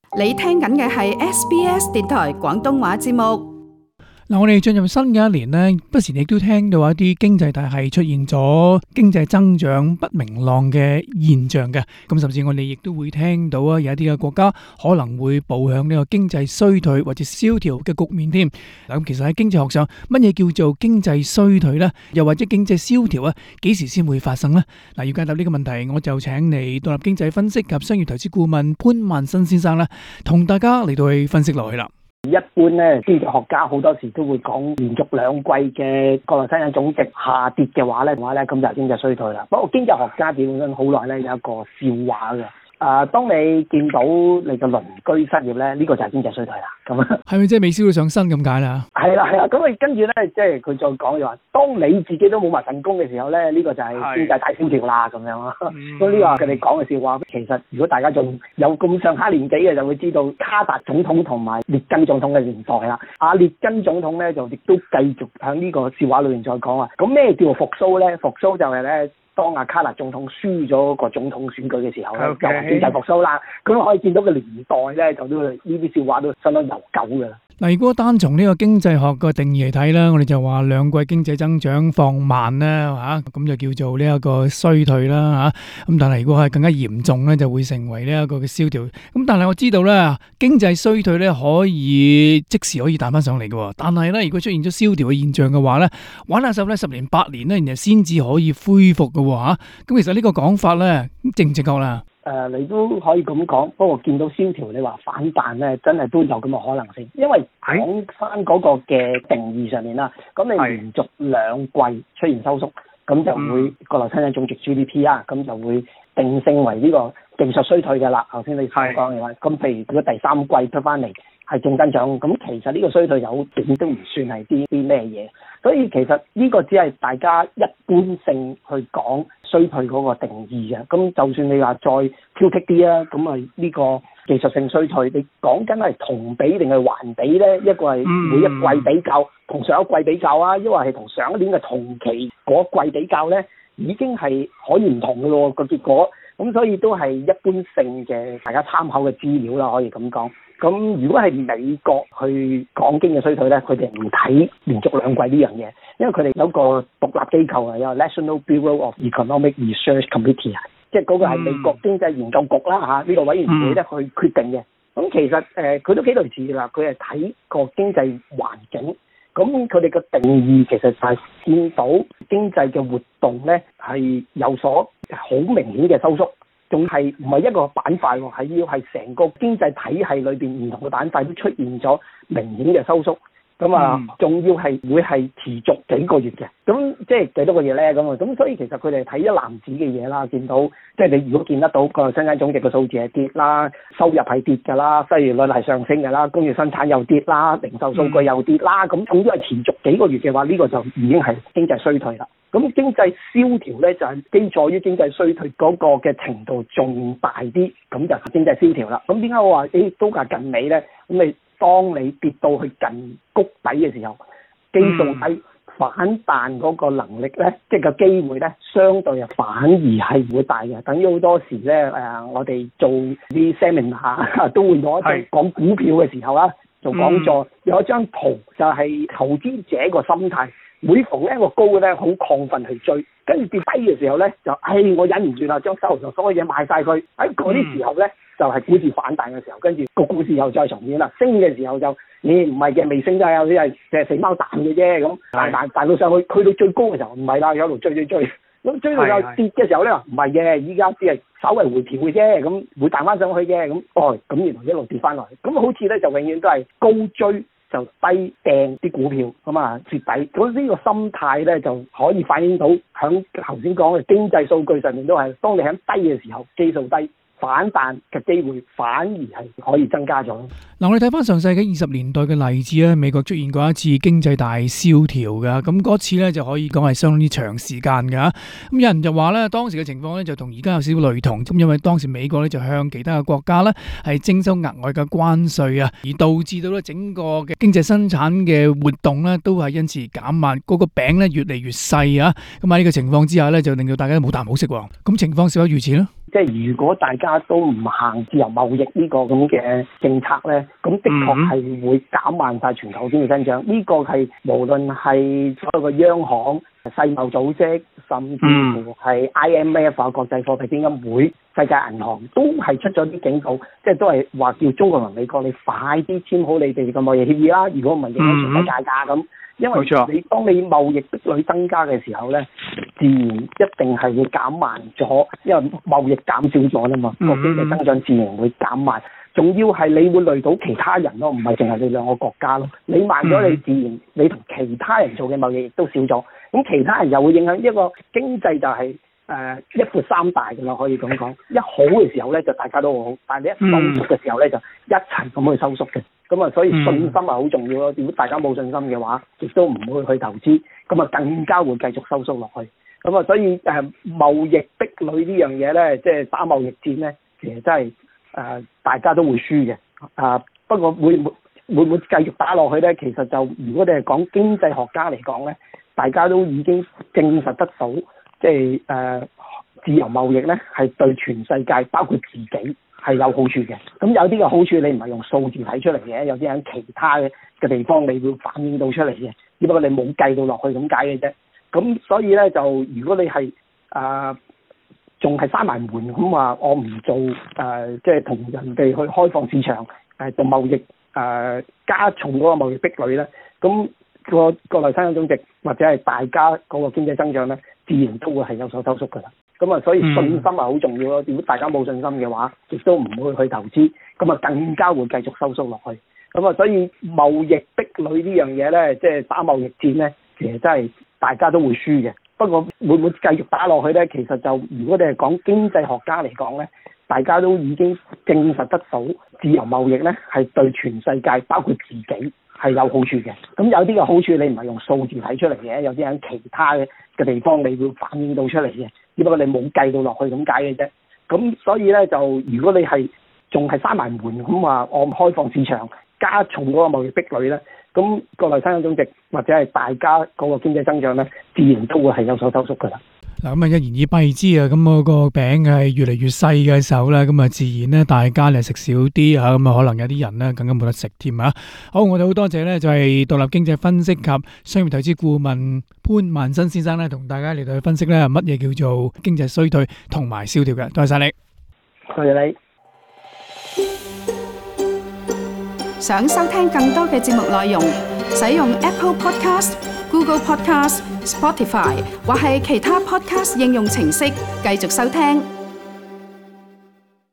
你聽緊嘅係 SBS 電台廣東話節目。 嗱，我哋進入新嘅一年呢，不時亦都聽到一啲經濟體系出現咗經濟增長不明朗嘅現象嘅。咁甚至我哋亦都會聽到有一啲嘅國家可能會步向呢個經濟衰退或者蕭條嘅局面添。嗱，咁其實喺經濟學上，乜嘢叫做經濟衰退呢？又或者經濟蕭條啊？幾時先會發生呢？嗱，要解答呢個問題，我就請嚟獨立經濟分析及商業投資顧問潘萬新先生咧，同大家嚟到去分析落去啦。 一般咧，經濟學家好多時都會講連續兩季嘅國內生產總值下跌嘅話咧，咁就經濟衰退啦。不過經濟學家點樣好耐咧，有一個笑話嘅。當你見到你嘅鄰居失業咧，呢個就係經濟衰退啦。咁啊， 係咪即係未燒到上身咁解啦？ 係啦。咁跟住咧，即係佢再講就話，當你自己都冇埋份工嘅時候咧，呢個就係經濟大蕭條啦。咁樣啊。咁呢個佢哋講嘅笑話，其實如果大家仲有咁上下年紀嘅，就會知道卡達總統同埋列根總統嘅年代啦。列根總統咧就亦都繼續喺呢個笑話裏面再講話。咁咩叫復甦咧？復甦就係咧，當卡達總統輸咗個總統選舉嘅時候咧，就話經濟復甦啦。咁可以見到個年代咧，就都呢啲笑話都相當悠久嘅。 嗱，如果單從呢個經濟學個定義嚟睇啦，我哋就話兩季經濟增長放慢啦，咁就叫做呢一個衰退啦，咁但係如果係更加嚴重咧，就會成為呢一個嘅蕭條。咁但係我知道咧，經濟衰退咧可以即時可以彈翻上嚟嘅，但係咧如果出現咗蕭條嘅現象嘅話咧，玩下手咧10年8年咧，然後先至可以恢復嘅喎。咁其實呢個講法咧正唔正確啦？ 你都可以咁講，不過見到蕭條，你話反彈咧，真係都有咁嘅可能性。因為講翻嗰個嘅定義上面啦，咁你連續兩季出現收縮，咁就會國內生產總值 GDP 啊，咁就會定性為呢個技術衰退嘅啦。頭先你所講嘅話，咁譬如如果第三季出翻嚟係正增長，咁其實呢個衰退有點都唔算係啲咩嘢。所以其實呢個只係大家一般性去講衰退嗰個定義嘅。咁就算你話再挑剔啲啊，咁啊呢個技術性衰退，你講緊係同比定係環比咧？一個係每一季比較，同上一季比較啊，抑或係同上一年嘅同期嗰季比較咧，已經係可以唔同嘅咯個結果。咁所以都係一般性嘅大家參考嘅資料啦，可以咁講。咁如果係美國去講經濟衰退咧，佢哋唔睇連續兩季呢樣嘢，因為佢哋有個獨立機構啊，有 National Bureau of Economic Research Committee 啊，即係嗰個係美國經濟研究局啦嚇，呢個委員會咧去決定嘅。咁其實佢都幾類似啦，佢係睇個經濟環境。咁佢哋嘅定義其實就係見到經濟嘅活動咧係有所好明顯嘅收縮。仲係唔係一個板塊喎？係要係成個經濟體系裏邊唔同嘅板塊都出現咗明顯嘅收縮。咁啊，仲要係會係持續幾個月嘅。咁即係幾多個月咧？咁所以其實佢哋睇一籃子嘅嘢啦，見到即係你如果見得到個生產總值嘅數字係跌啦，收入係跌㗎啦，失業率係上升㗎啦，工業生產又跌啦，零售數據又跌啦，咁總之係持續幾個月嘅話，呢個就已經係經濟衰退啦。咁經濟蕭條咧就係基礎於經濟衰退嗰個嘅程度仲大啲，咁就經濟蕭條啦。咁點解我話都係近尾咧？咁你當你跌到去近谷底嘅時候，基數低，反彈嗰個能力咧，即係個機會咧，相對反而係會大嘅。等於好多時咧，我哋做啲 seminar 都會攞一張講股票嘅時候啦，做講座有一張圖就係投資者個心態。每逢一個高嘅咧，好亢奮去追，跟住跌低嘅時候咧，就我忍唔住啦，將手頭上所有嘢賣晒佢。喺嗰啲時候咧，就係股市反彈嘅時候，跟住個股市又再重演啦。升嘅時候就唔係嘅，未升就有啲係死貓彈嘅啫咁。彈到上去，去到最高嘅時候唔係啦，有度追。咁追到又跌嘅時候咧，唔係嘅，依家只係稍微回調嘅啫，咁會彈翻上去嘅。咁咁然後一路跌翻落嚟，咁好似咧就永遠都係高追。就低掟啲股票咁啊，蝕底。咁呢個心態咧就可以反映到響頭先講嘅經濟數據上面都係，當你喺低嘅時候，基數低，反彈嘅機會反而係可以增加咗。 嗱，我哋睇翻上世紀20年代嘅例子咧，美國出現過一次經濟大蕭條㗎，咁嗰次咧就可以講係相當之長時間㗎。咁有人就話咧，當時嘅情況咧就同而家有少少類同，咁因為當時美國咧就向其他嘅國家咧係徵收額外嘅關稅啊，而導致到咧整個嘅經濟生產嘅活動咧都係因此減慢，嗰個餅咧越嚟越細啊。咁喺呢個情況之下咧，就令到大家冇啖好食喎。咁情況是否如此咧？ 即係如果大家都唔行自由貿易呢個咁嘅政策咧，咁的確係會減慢晒全球經濟增長。呢個係無論係所有嘅央行、世貿組織，甚至乎係 IMF 啊、國際貨幣基金會、世界銀行都係出咗啲警告，即係都係話叫中國同美國你快啲簽好你哋嘅貿易協議啦，如果唔係影響全世界㗎咁。因為當你貿易壁壘增加嘅時候咧，自然一定係會減慢咗，因為貿易減少咗啦嘛，個經濟增長自然會減慢。仲要係你會累到其他人咯，唔係淨係你兩個國家咯。你慢咗，你自然你同其他人做嘅貿易亦都少咗。咁其他人又會影響一個經濟就係一闊三大㗎啦，可以咁講。一好嘅時候咧就大家都好，但係你一收縮嘅時候咧就一齊咁去收縮嘅。咁啊，所以信心係好重要咯。如果大家冇信心嘅話，亦都唔會去投資，咁啊更加會繼續收縮落去。咁啊，所以貿易壁壘呢樣嘢咧，即係打貿易戰咧，其實真係大家都會輸嘅。不過會唔會繼續打落去咧？其實就如果你係講經濟學家嚟講咧，大家都已經證實得到，即係自由貿易咧係對全世界包括自己係有好處嘅。咁有啲嘅好處你唔係用數字睇出嚟嘅，有啲喺其他嘅地方你會反映到出嚟嘅，只不過你冇計到落去咁解嘅啫。咁所以咧就如果你係仲係閂埋門咁話，我唔做即係同人哋去開放市場做貿易加重嗰個貿易壁壘咧，咁個國內生產總值或者係大家嗰個經濟增長咧，自然都會係有所收縮㗎啦。咁啊，所以信心係好重要咯。如果大家冇信心嘅話，亦都唔會去投資，咁啊更加會繼續收縮落去。咁啊，所以貿易壁壘呢樣嘢咧，即係打貿易戰咧，其實真係大家都會輸嘅。不過會唔會繼續打落去咧？其實就如果你係講經濟學家嚟講咧，大家都已經證實得到自由貿易咧係對全世界包括自己係有好處嘅。咁有啲嘅好處你唔係用數字睇出嚟嘅，有啲喺其他嘅地方你會反映到出嚟嘅，只不過你冇計到落去咁解嘅啫。咁所以咧就如果你係仲係閂埋門咁話，我唔開放市場加重嗰個貿易壁壘咧，咁國內生產總值或者係大家嗰個經濟增長咧，自然都會係有所收縮㗎啦。 嗱，咁啊，一言以蔽之啊，咁嗰個餅係越嚟越細嘅時候咧，咁啊，自然咧大家咧食少啲啊，咁啊，可能有啲人咧更加冇得食添啊。好，我哋好多謝咧，就係獨立經濟分析及商業投資顧問潘萬新先生咧，同大家嚟到去分析咧乜嘢叫做經濟衰退同埋蕭條嘅。多謝晒你， 多謝你。 想收聽更多嘅節目內容，使用 Apple Podcast、Google Podcast、Spotify 或係其他 Podcast 應用程式繼續收聽。